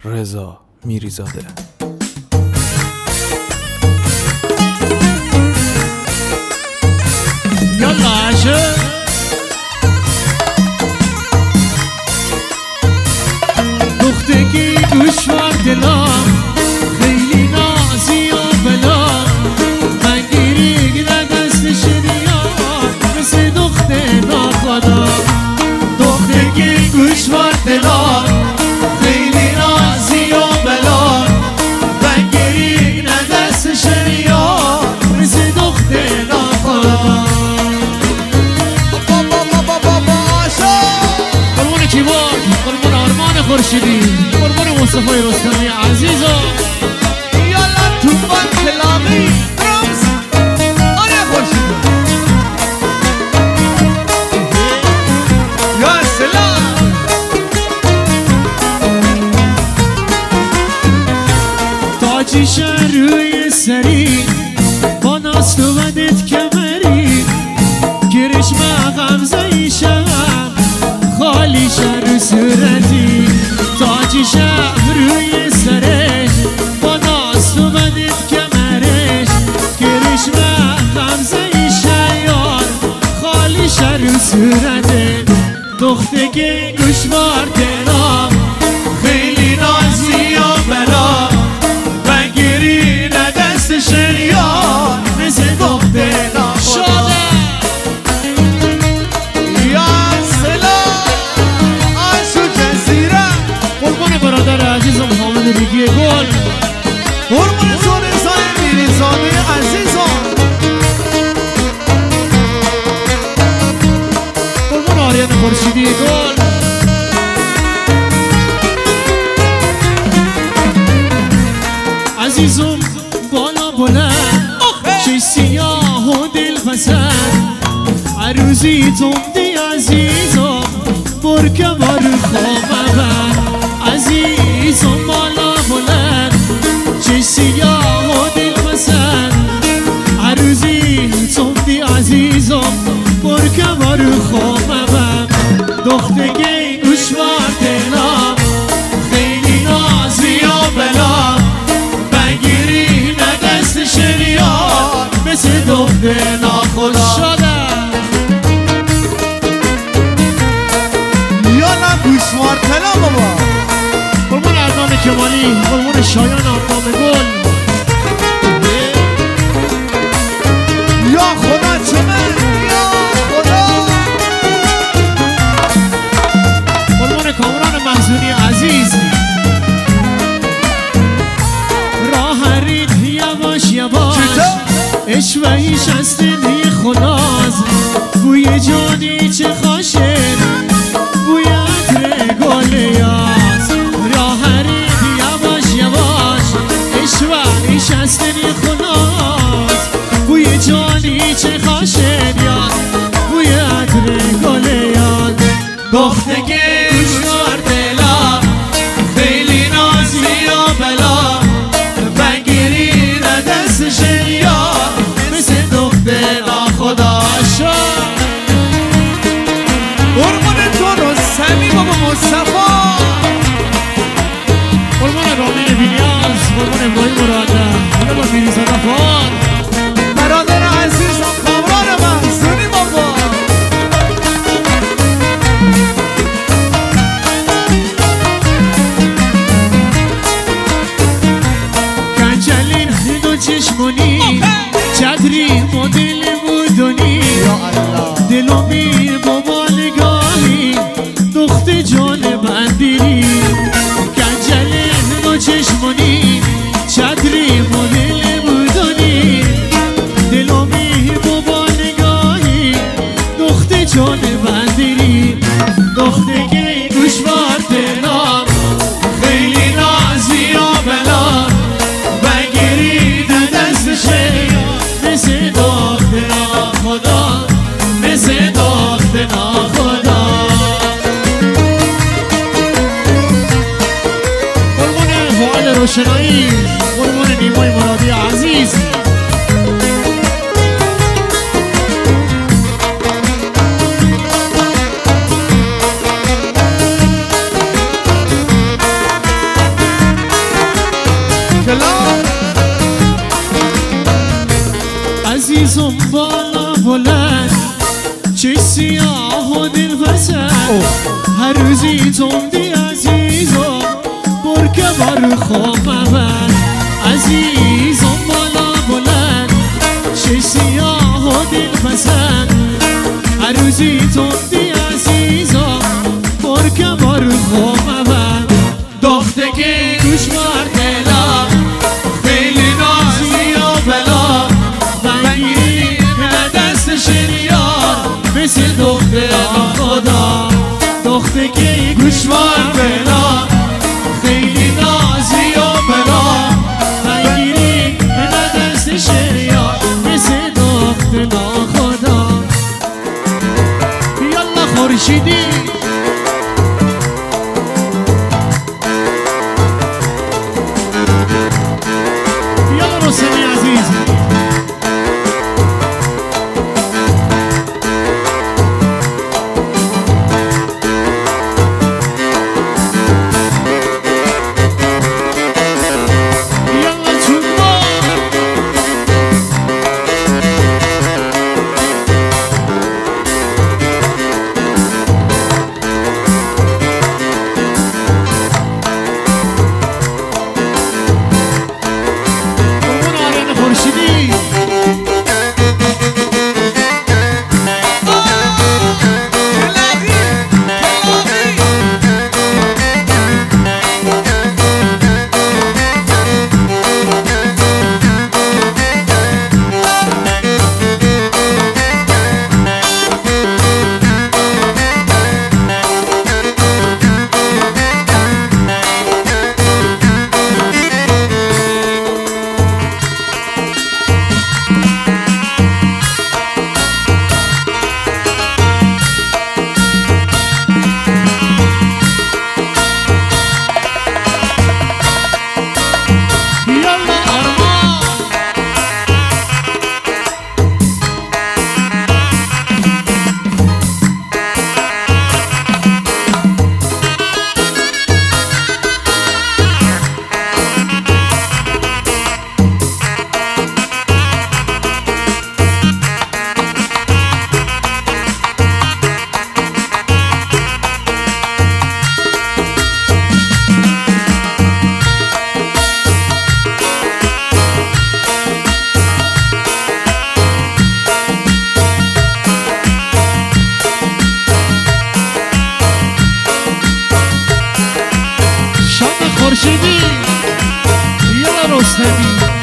رضا میریزاده. یالا عجب دختگی دشوار دلم خیلی نازی و بلا من گیره دست شریان مثل دخته ناخدا دختگی دشوار دلم خیلی نازی و بلا من گیره دست شریان مثل دخته ناخدا قربون کیبورد قربون آرمان خورشیدی قربون مصطفی رستمی عزیزا یالا توفان کلامی رمز آره خورشیدی یا سلام تاجی شهر روی سری با ناست و بدت کمری گرش غمزه ایشم خالی شهر صورتی تاجی شهر روی سرش با ناست و بدت کمرش گرش غمزه ایشم خالی شهر صورته دختگی گوشوار دلم خیلی نازی و بلا بگیری دست شریان مثل دخته ناخدا یا سلام آسو جزیره قربان برادر عزیزم حامد ریگی گل قربون رضا میریزاده عزیزان قربان آریان خورشیدی گل عزیزم بالا بلند چه سیاه و دل پسند عروزی تندی عزیزم برکه بار خوابم عزیزم بالا بلند چه سیاه و دل پسند عروزی تندی عزیزم برکه بار خوابم دختگی گوشوار دلم خیلی نازی و بلا بگیری دست شریان مثل دخته ناخدا شدم یالا گوشوار تلا بابا قربون اردان کمالی قربون شایان آرمان گل یا خدا چمه یا خدا قربون کامران محزونی عزیز راه هرید یواش یواش اشوهیش از دلی خداز بوی جانی چه خوشه بوی عطر گل یاز راه هرید یواش یواش اشوهیش از دلی خداز بوی جانی چه خوشه یاز بوی عطر گل یاز دختگی گوشوار دلم خیلی نازی و بلا بگیری دست شریان مثل دخته ناخدا شد قربون تو رستمی بابا مصطفی قربان رامین بیلیاز قربان ابراهیم مرادم قربان میریزاده فار برادر عزیزم کامران محزونی بابا کنجلین دو چشمونی چتری مدل بودونی دلو میر بابا نگاهی دخت جان بندیری کنجلین دو چشمونی چتری مدل بودونی دلو میر بابا نگاهی دخت جان بندیری دختگی گوشوار دلم خیلی نازی و بلا بگیری دست شریان مثل دخته ناخدا مثل دخته ناخدا قربون فعال روشنایی قربون نیمای مرادی عزیز سلام عزیزم بالا بلند چه سیاه و دل پسند هر روزی تندی عزیزم برکه بار خواب مبند عزیزم بالا بلند چه سیاه و دل پسند هر روزی تندی عزیزم برکه بار خواب مبند دخته که گوش بار دلا خیلی نازی و بلا بگیری به دست شریار مثل دخته خدا دخته که گوش بار دلا خیلی نازی و بلا بگیری به دست شریار مثل دخته خدا یالا خورشیدی یالا رستمی عزیز یالا چوبا قربون آرین خورشیدی کلاقی کلاقی یالا آرمان شام خورشیدی یالا رستمی